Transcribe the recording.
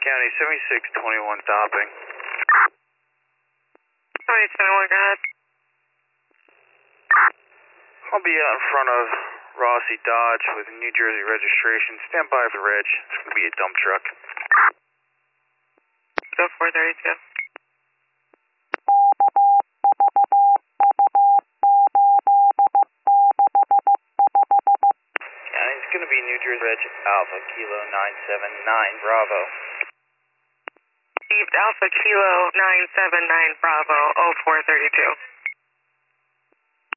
County 7621 stopping. 2021, go ahead. I'll be out in front of Rossi Dodge with New Jersey registration. Stand by for the reg. It's going to be a dump truck. Go 432. County, it's going to be New Jersey reg Alpha Kilo 979 Bravo. Received Alpha Kilo 979 Bravo 0432.